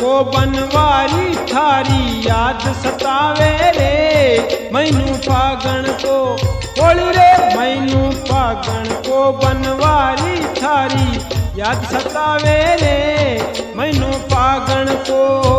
को बनवारी थारी याद सतावे रे। मैनू फागण को होली रे, मैनू फागण को बनवारी थारी याद सतावे रे। मैनू फागण को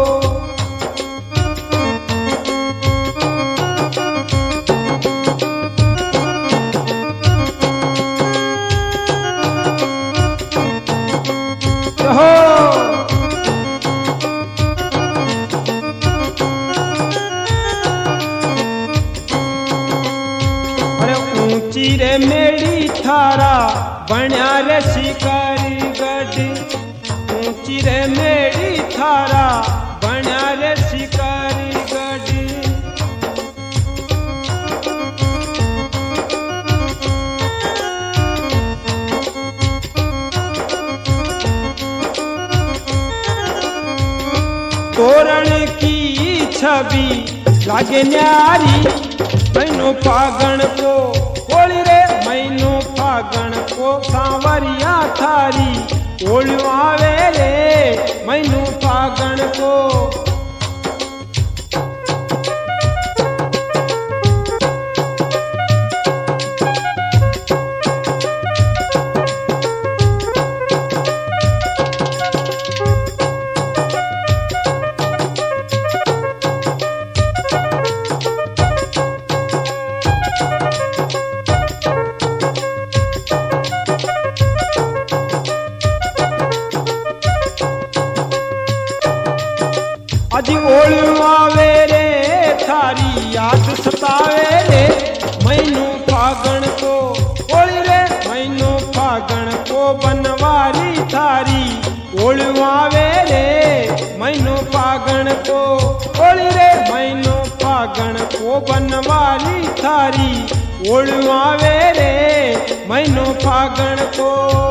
ऊंची रे मेड़ी थारा बण्या रे शिकारी गढ़। ऊंची रे मेड़ी थारा बण्या रे शिकारी गढ़। तोरण की छवि लागे न्यारी। मैनू फागण को होली रे, मैनू फागण को सांवरिया थारी ओलवावे रे। मैनू फागण को अजी ओलवावे रे थारी याद सतावे रे। मैनू फागण को होली रे, मैनू फागण को बनवारी थारी ओलवावे रे। मैनू फागण को होली रे, मैनू फागण को बनवारी थारी ओलवावे रे। मैनू फागण को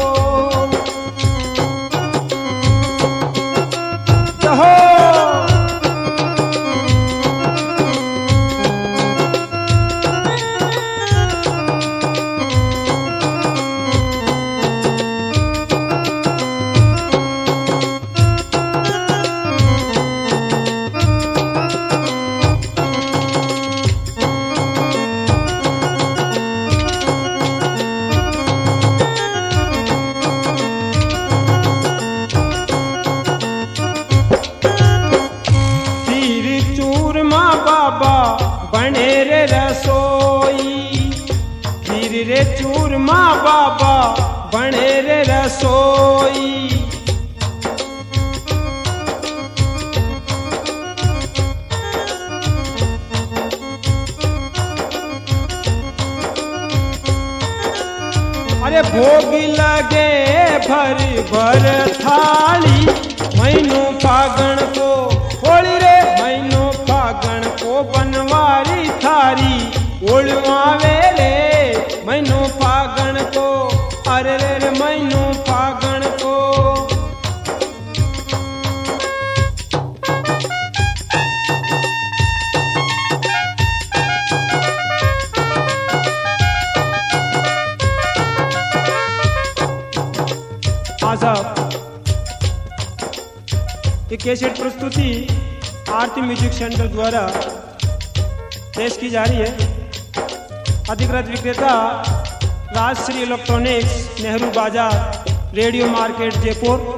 बने रे रसोई। खीर रे चूरमा बाबा बने रे रसोई। अरे भोग लगे भर भर थाली। मैनू फागण को होली रे, मैनू फागण को बनवारी थारी ओलवावे रे। मैनू फागण को अरे रे मैनू फागण को आज ये कैसेट प्रस्तुति आरती म्यूजिक सेंटर द्वारा पेश की जा रही है। अधिकृत विक्रेता राजश्री इलेक्ट्रॉनिक्स, नेहरू बाजार, रेडियो मार्केट, जयपुर।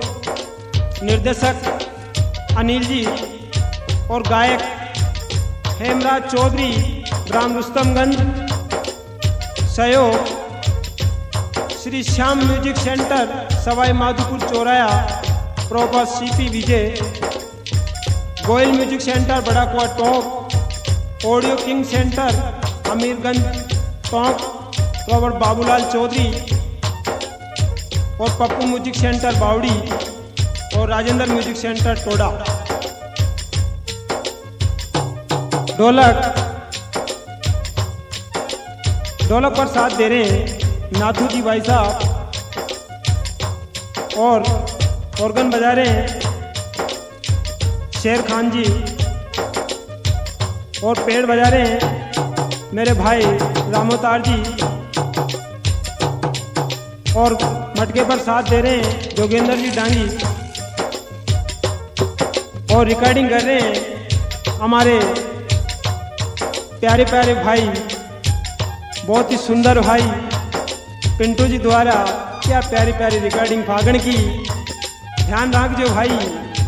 निर्देशक अनिल जी और गायक हेमराज चौधरी, ग्राम रुस्तमगंज। सहयोग श्री श्याम म्यूजिक सेंटर, सवाई माधोपुर चौराया, proper CP Vijay. Goyal music centre, बड़ा कुआ Tonk. Audio king centre, Amirganj Tonk, Robert Babulal Chaudhary. और पप्पू म्यूजिक सेंटर बावड़ी और राजेंद्र म्यूजिक सेंटर टोडा। ढोलक पर साथ दे रहे हैं नाथू जी भाई साहब। और ऑर्गन बजा रहे हैं शेर खान जी। और पेड़ बजा रहे हैं मेरे भाई रामोतार जी। और मटके पर साथ दे रहे हैं जोगेंद्र जी डांगी। और रिकॉर्डिंग कर रहे हैं हमारे प्यारे प्यारे भाई, बहुत ही सुंदर भाई पिंटू जी द्वारा। क्या प्यारी प्यारी रिकॉर्डिंग फागण की, ध्यान रखजो भाई।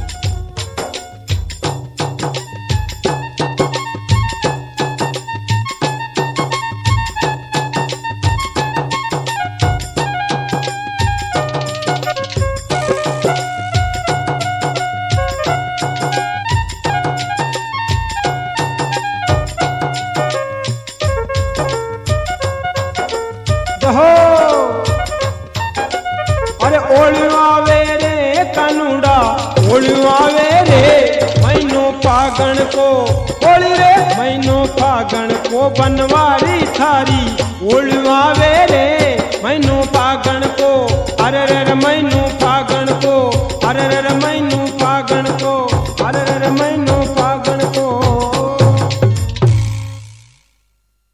अरे ओलिवावे रे कानूड़ा, ओलिवावे रे महीनो फागण को, होली रे महीनो फागण को बनवारी थारी। ओलिवावे रे महीनो फागण को, अरे रे महीनो